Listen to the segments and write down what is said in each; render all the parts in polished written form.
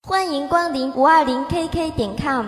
欢迎光临520KK.com。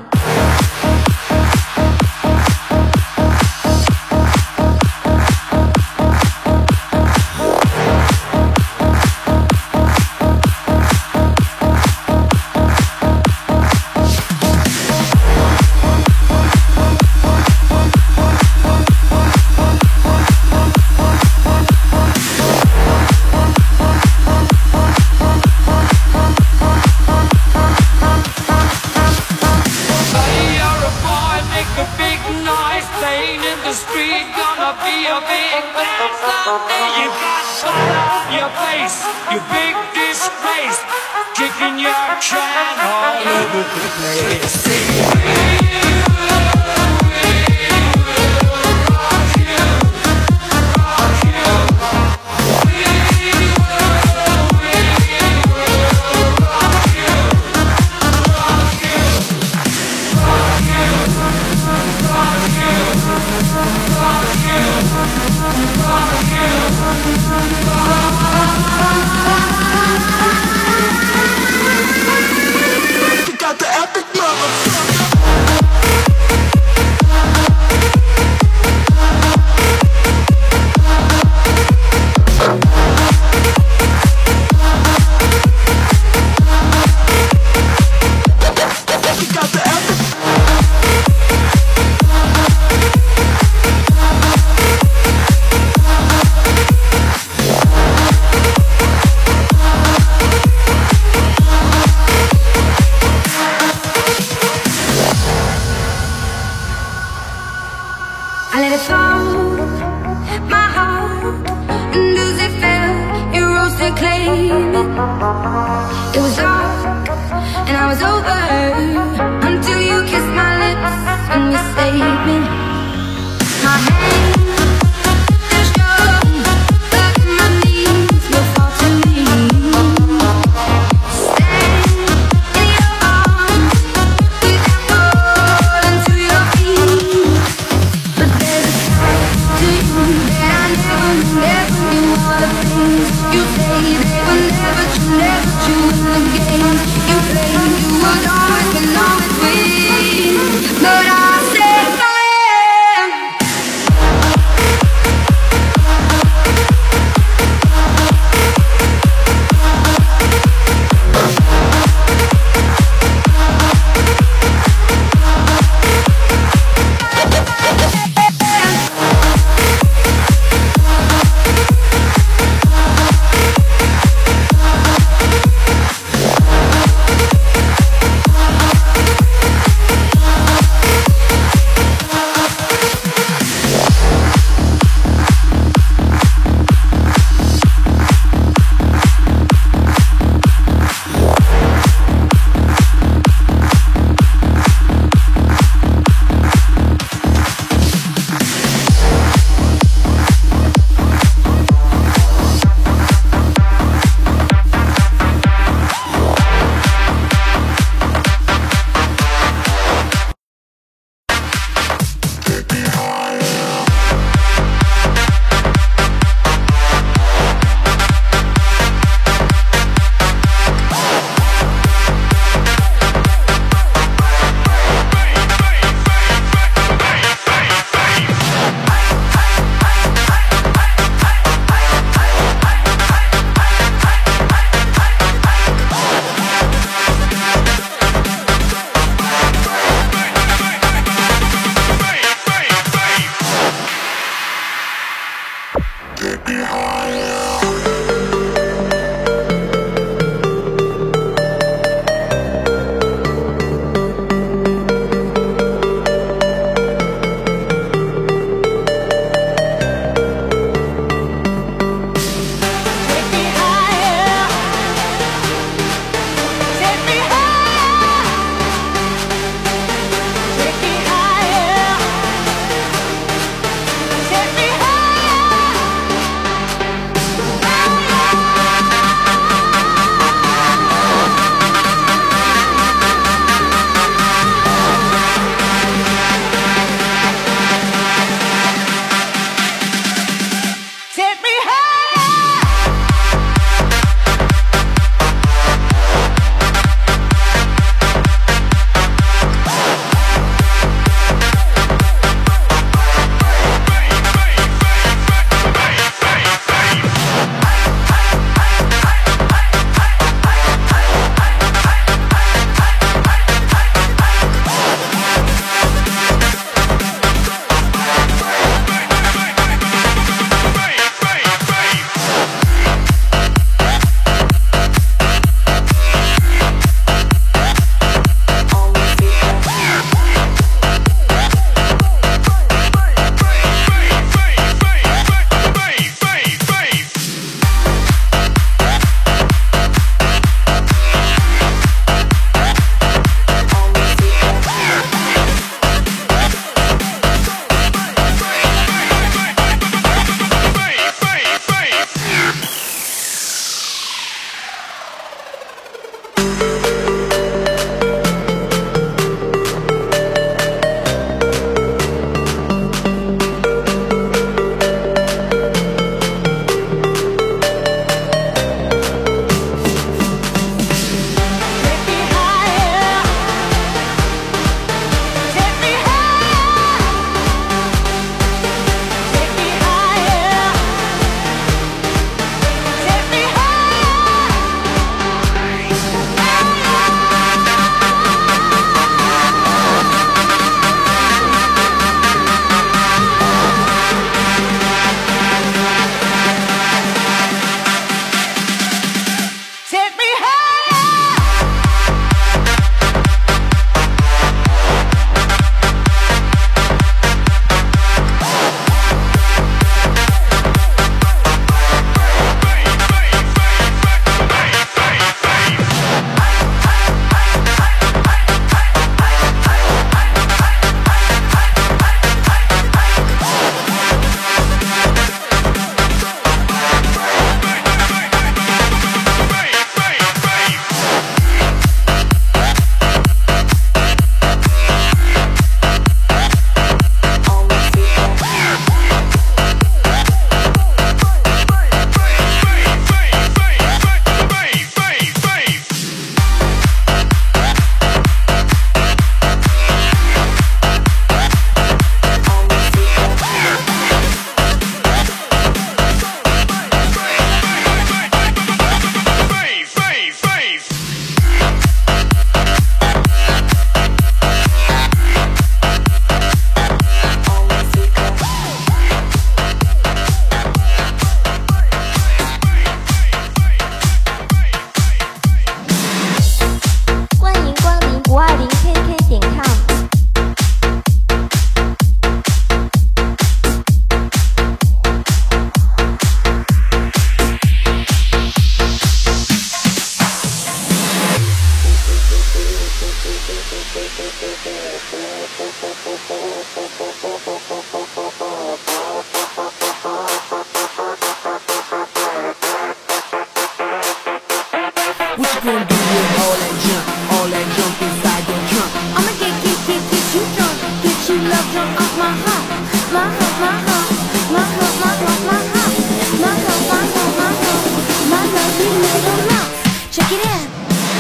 What you gonna do with all that junk inside your trunk? I'ma get you drunk, get you love drunk off my heart, my heart, my heart, my heart, my heart, my heart, my heart, my heart, my heart, my lovely little lumps. Check it out.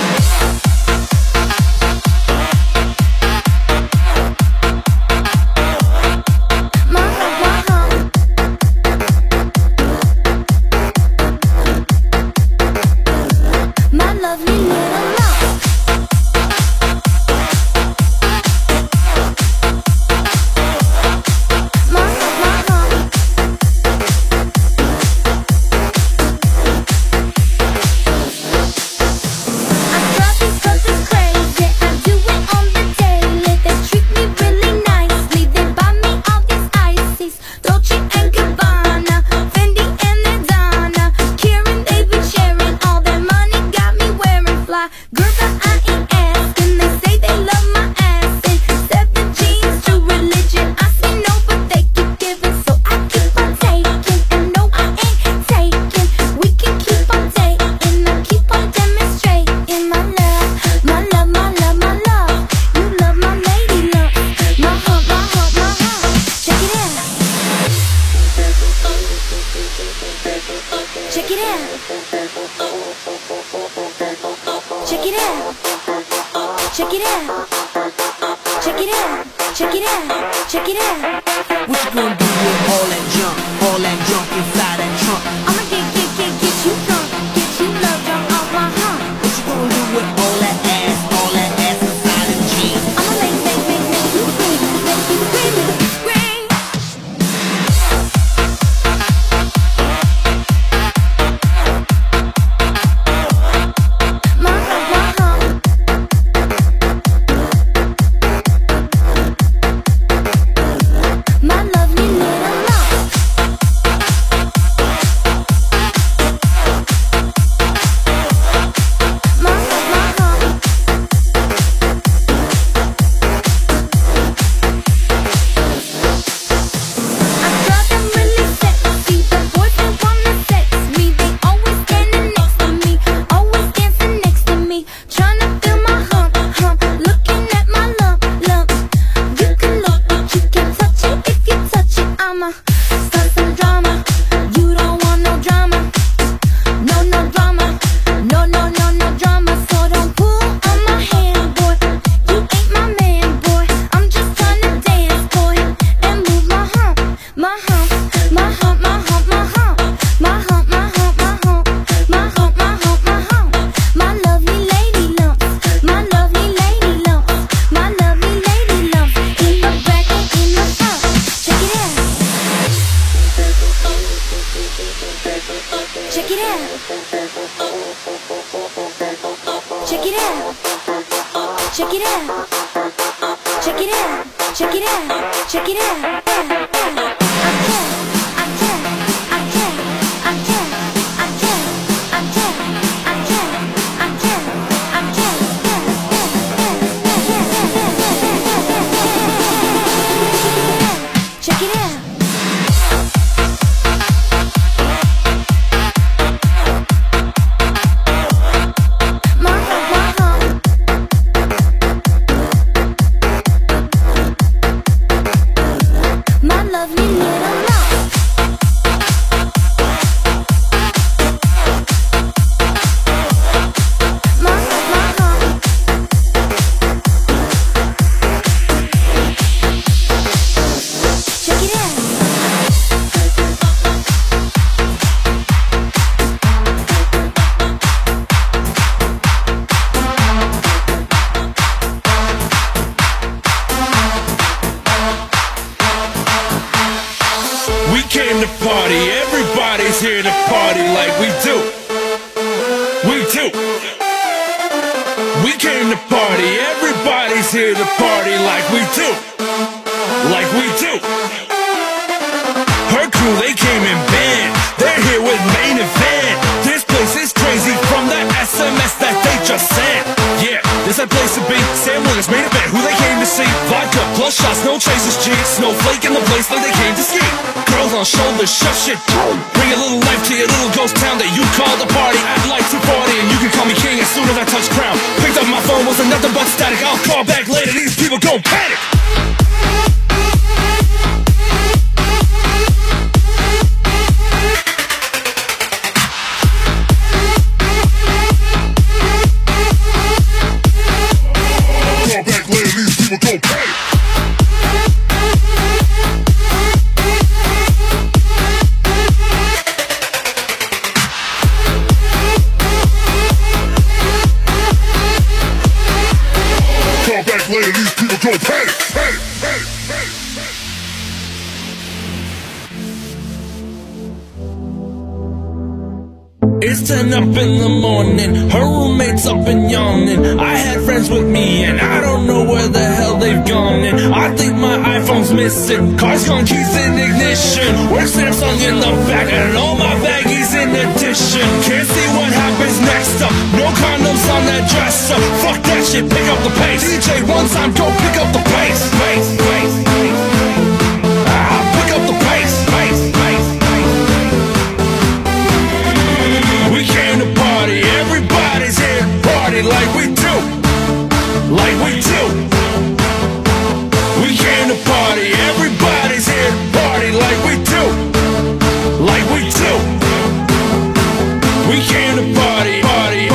Check it out. Check it out. Check it out. Check it out. Check it out. Check it out. What you gonna do with all that junk inside that trunk? I'ma get you drunk, get you love drunk off my heart. What you gonna do with all that ass inside them jeans? I'ma make you scream, make you scream. Check it out. Check it out. Check it out. Check it out. Check it out. Check it out. Check it out. To party, everybody's here to party like we do. We do. We came to party, everybody's here to party like we do. Like we do. Her crew, they came in band. They're here with Main Event. This place is crazy from the SMS that they just sent. Yeah, Where's that place to be? Sam Williams made a bet, who they came to see. Vodka plus shots, no chasers, G. Snowflake in the place that they came to ski. Girls on shoulders, shove shit down. Bring a little life to your little ghost town that you call the party. Act like 240 and you can call me king as soon as I touch ground. Picked up my phone, wasn't nothing but static. I'll call back later, these people gon' panic. It's 10 up in the morning, her roommate's up and yawning. I had friends with me and I don't know where the hell they've gone. And I think my iPhone's missing, car's gone, keys in ignition. Where's Samsung in the back and all my baggies in addition. Can't see what happens next up, no condoms on that dresser. Fuck that shit, pick up the pace. DJ one time, go pick up the pace. Pick up the pace. We came to party, everybody's here to party like we do. Like we do. We came to party, everybody's here to party like we do. Like we do. We came to party, party,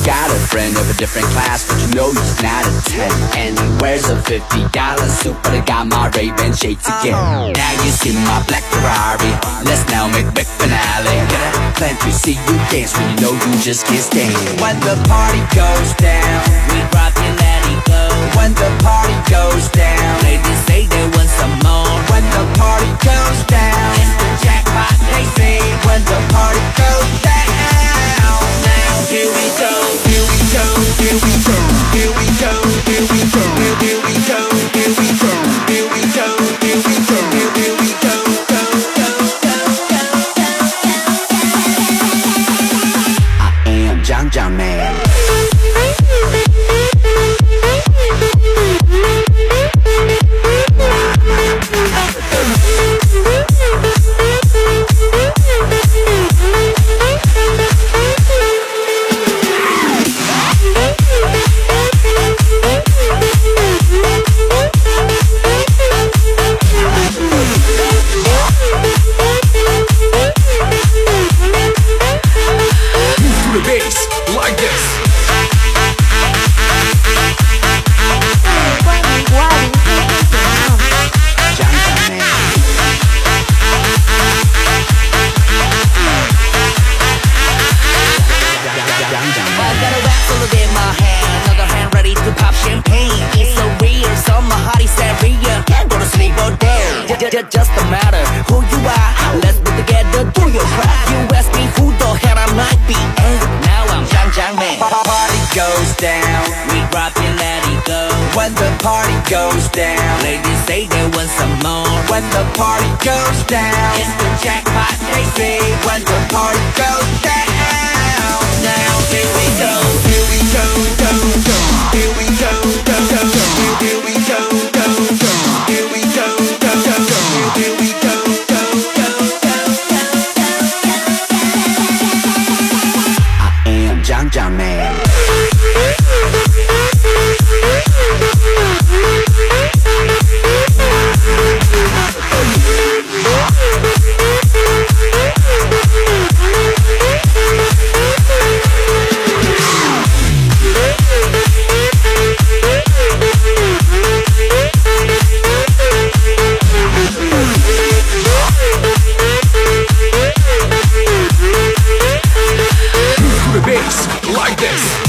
got a friend of a different class, but you know he's not a 10. And he wears a $50 suit, but I got my Ray-Ban shades again. Now you see my black Ferrari, let's now make big finale. Get a plan to see you dance when you know you just can't stand. When the party goes down, we rock and let it go. When the party goes down, ladies say they want some more. When the party goes down, it's the jackpot they say. When the party goes down, now here we go, here we go, here we go, here we go, here we go, here we go, here we go, here we go, here we go, here we go, go, go, go, go, go. I am Jang Jang Man. Just a matter who you are. Let's be together, do your craft. You ask me who the hell I might be, and now I'm Jang Jang Man. Party goes down, we rock and let it go. When the party goes down, ladies say they want some more. When the party goes down, it's the jackpot they say. When the party goes down, now here we go, here we go, go, go. Here we go, go, go, go. Here we go, go, go. Here we go, go, go, go. Here we go, go, go, go, go, go. I am Jang Jang Man. Like this.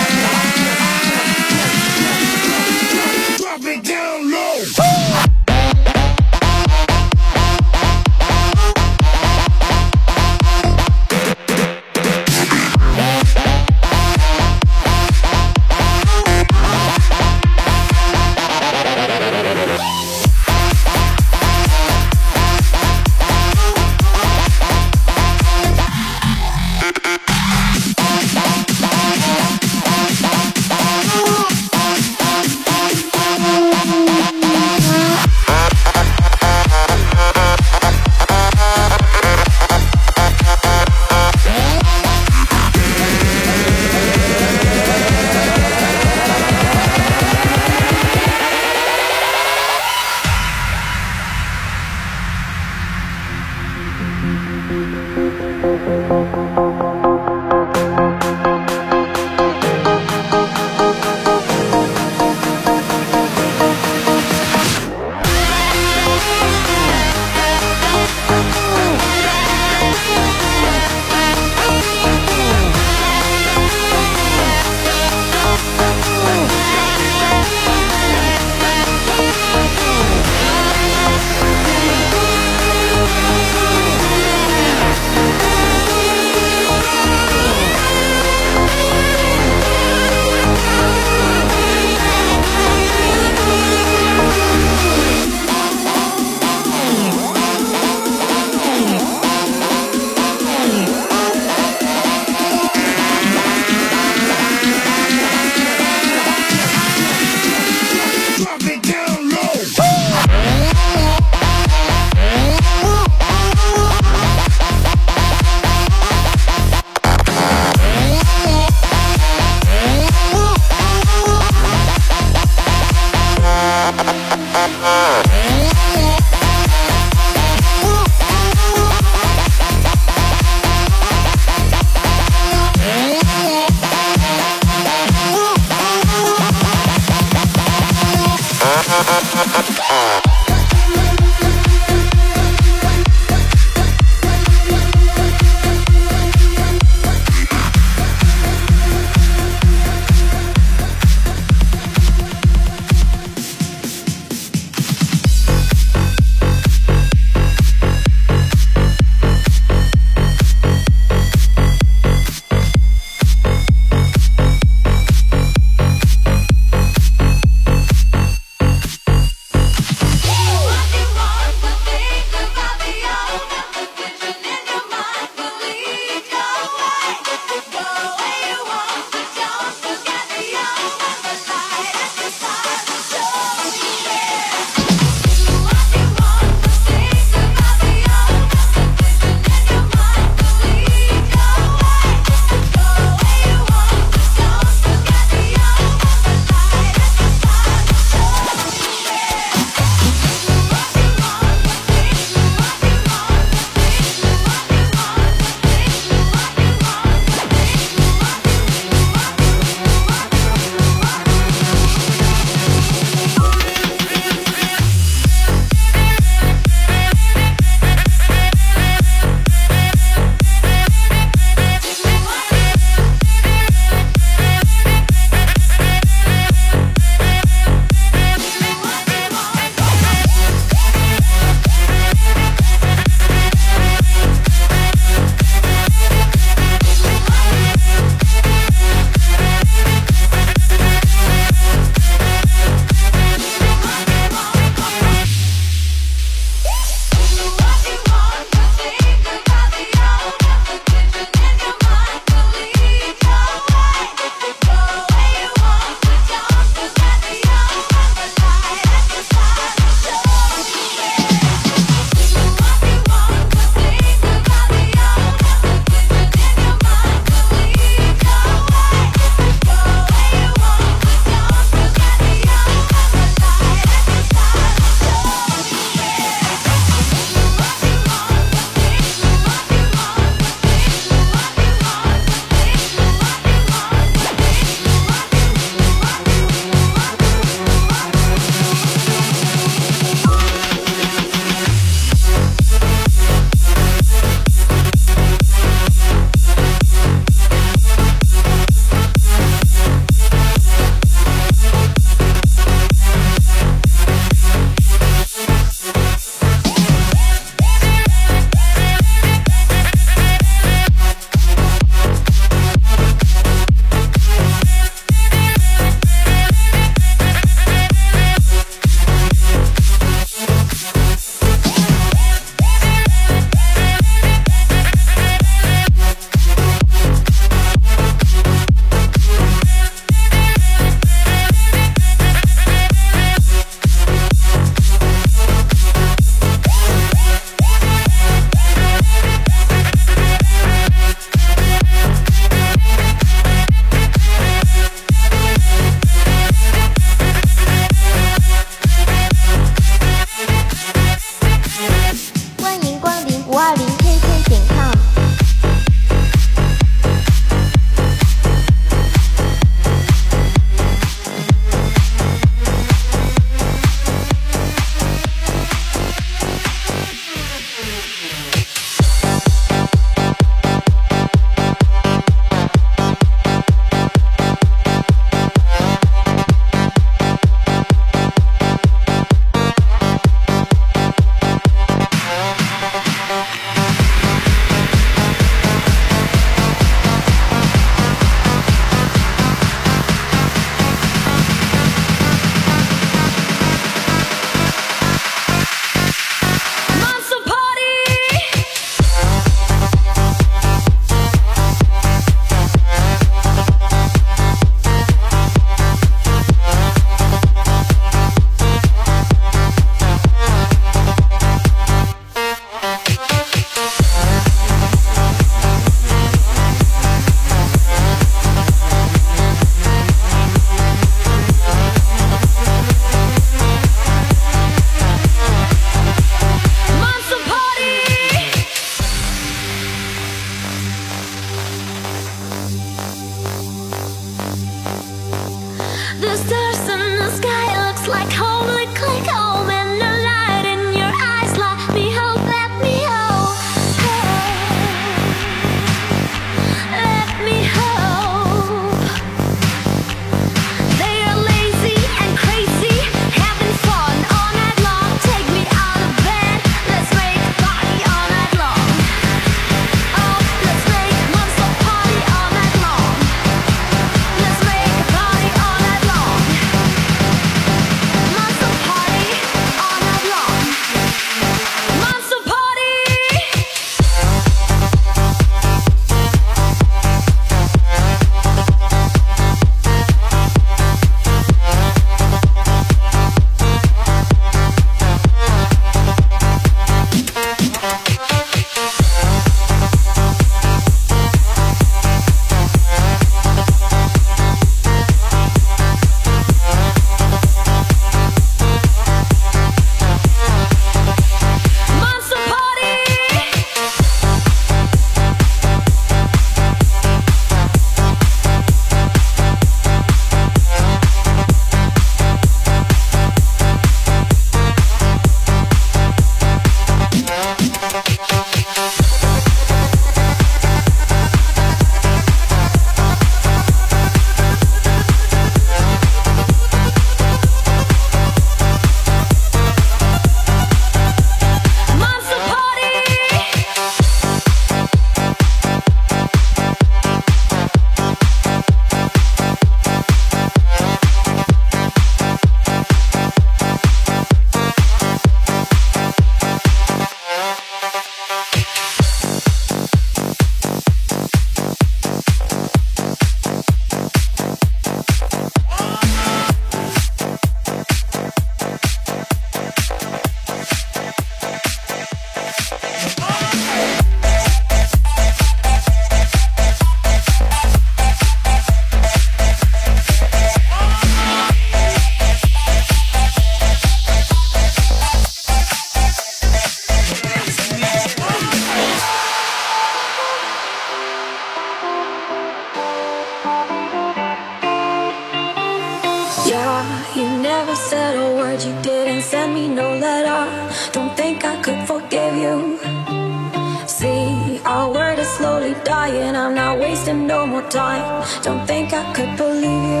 our word is slowly dying. I'm not wasting no more time. Don't think I could believe you.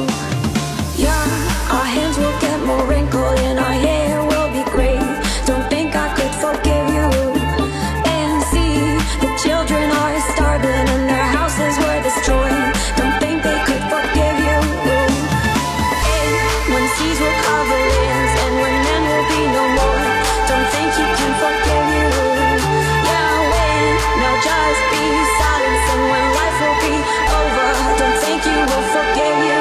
Yeah, our hands will get more wrinkled and our hair will be gray. Don't think I could forgive you. And see, the children are starving and their houses were destroyed. Don't think they could forgive you. And when seas will cover lands and when men will be no more, don't think you can forgive you. Yeah, when there'll just be silence and when life will be over, don't think you will forgive you.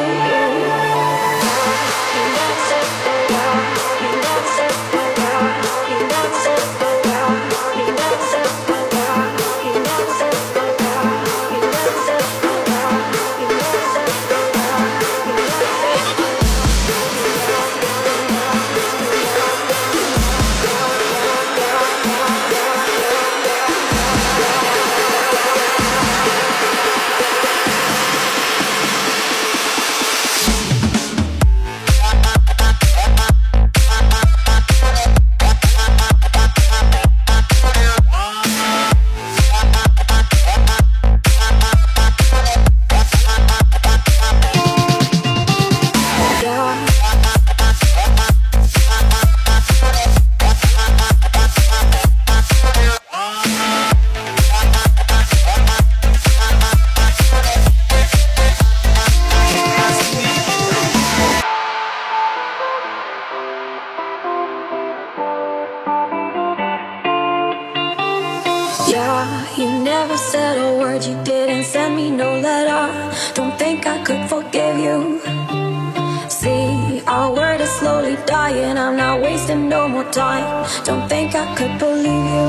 Yeah, you never said a word, you didn't send me no letter. Don't think I could forgive you. See, our word is slowly dying. I'm not wasting no more time. Don't think I could believe you.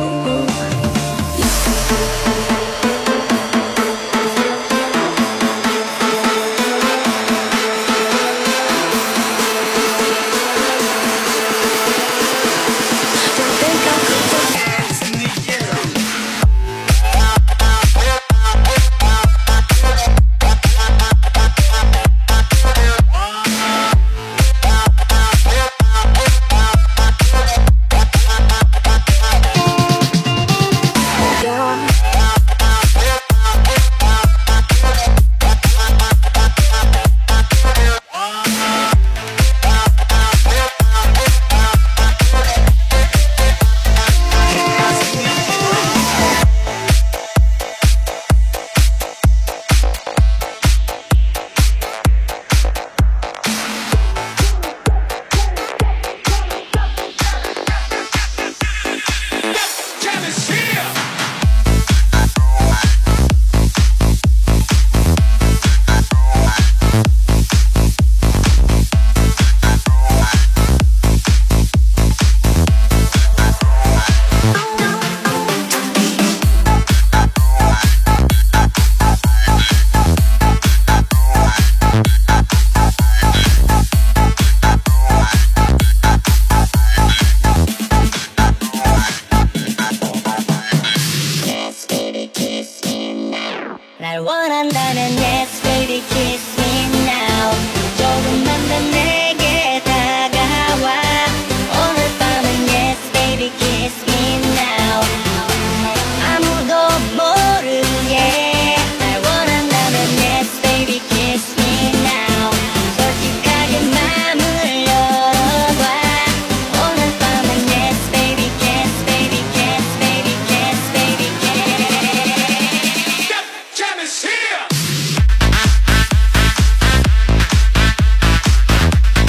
날 원한다면 yes baby kiss me now. 조금만 더 내게 다가와. 오늘 밤은 yes baby kiss me now. 아무도 모르게 날 원한다면 yes baby kiss me now. 솔직하게 맘을 열어봐. 오늘 밤은 yes baby kiss baby kiss baby kiss baby kiss. Jam is here!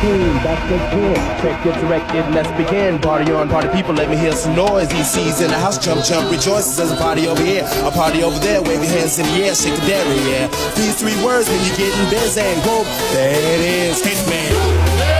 team, that's the kid. Check it, directed, let's begin. Party on, party people, let me hear some noise. EC's in the house, jump, jump, rejoices. There's a party over here, a party over there. Wave your hands in the air, shake the dairy, yeah. These three words when you're getting busy and go, there it is, Hitman.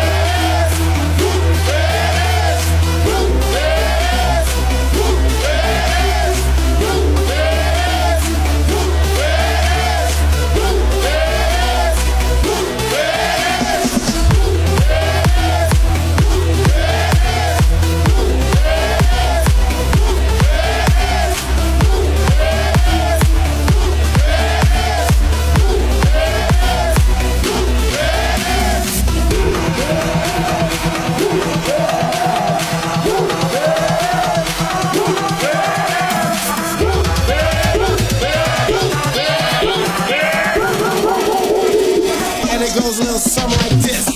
Goes a little something like this.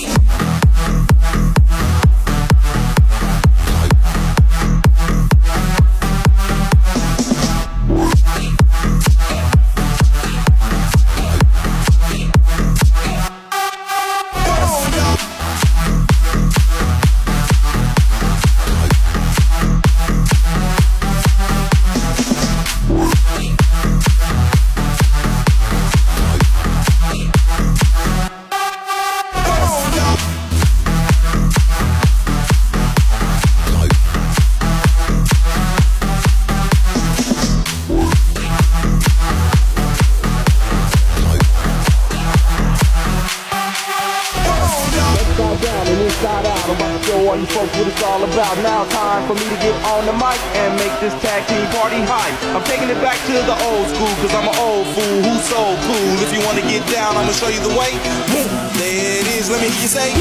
Now time for me to get on the mic and make this tag team party hype. I'm taking it back to the old school, cause I'm an old fool who's so cool. If you wanna get down, I'ma show you the way. There it is, let me hear you say.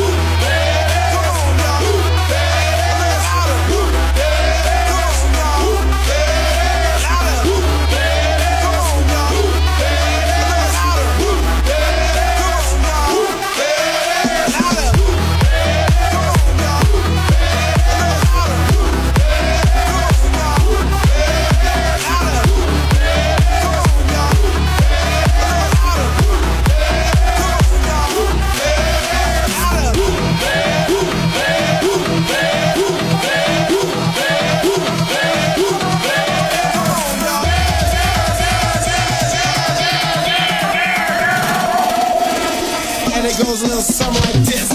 And it goes a little something like this.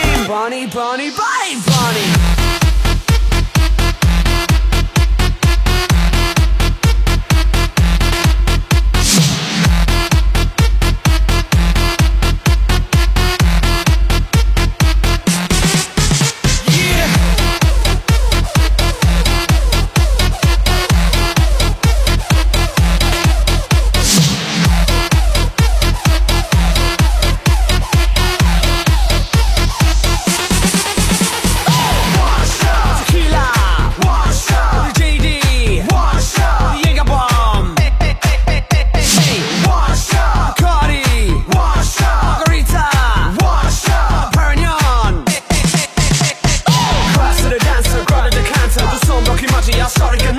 Bunny, bunny, bunny, bunny.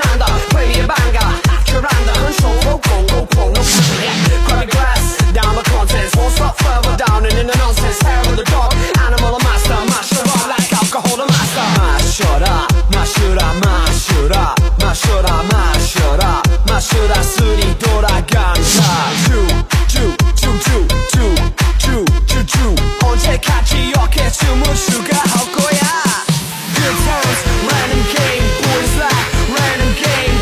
난다 회의에 반가 악혈한다 흔쇼로 고고고 no Grab a glass down the contents won't stop further down and in the nonsense hair of the dog animal a master mash it up like alcohol a master 마셔라 마셔라 마셔라 마셔라 마셔라 마셔라 술이 돌아간다 주 언제까지 이렇게 춤을 추가 할 거야 Good times, random game, boys like random game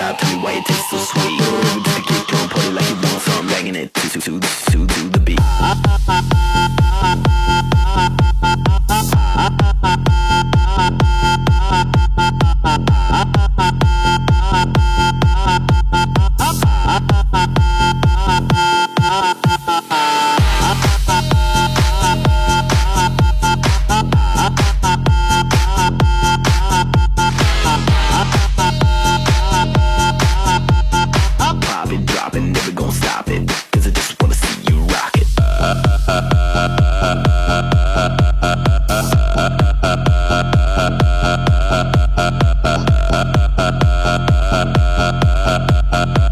out, tell me why it tastes so sweet. With the kick drum, put it like you want, so I'm banging it to the beat. Pop it, drop it, never gonna stop it, 'cause I just wanna see you rock it.